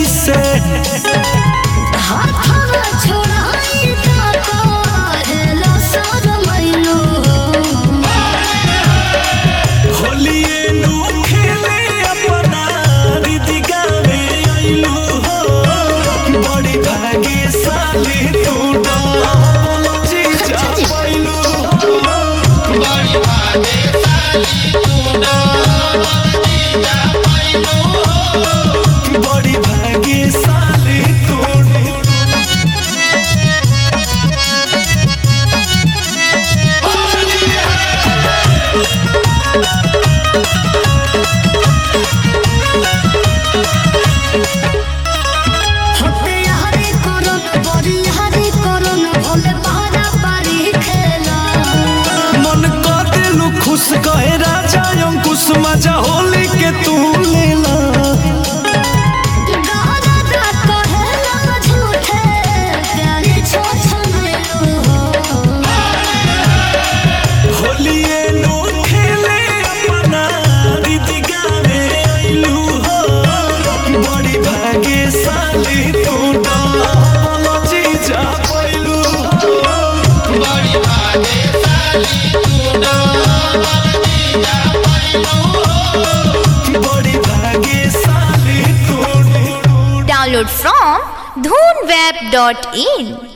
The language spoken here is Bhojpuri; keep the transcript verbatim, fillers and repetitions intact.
कैसे हाथवा छोड़ाई त करेला शरमैलू होलिए नु खेले अपना दीदी गावे आइलू हो बड़ी भाग्यशाली तू डालो जीजा पाइलू हो बड़ी भाग्यशाली तू डालो जीजा पाइलू हो बड़ी भाग्यशाली तू होते हरे करन बड़ी हरे करन भोले पारा पारी खेला मन कर दिलू खुश कहे राजा अंकुश मजा होली के तू लेला गाना दा कहेला झूठे प्यारे छोछनैलू होलिए नु खेले अपना दीदी गावे आइलू हो बड़ी भाग्यशाली तू डालो जीजा पाइलू हो बड़ी भाग्यशाली तू डालो जीजा पाइलू हो बड़ी भाग्यशाली तू Download from dhoonweb dot in.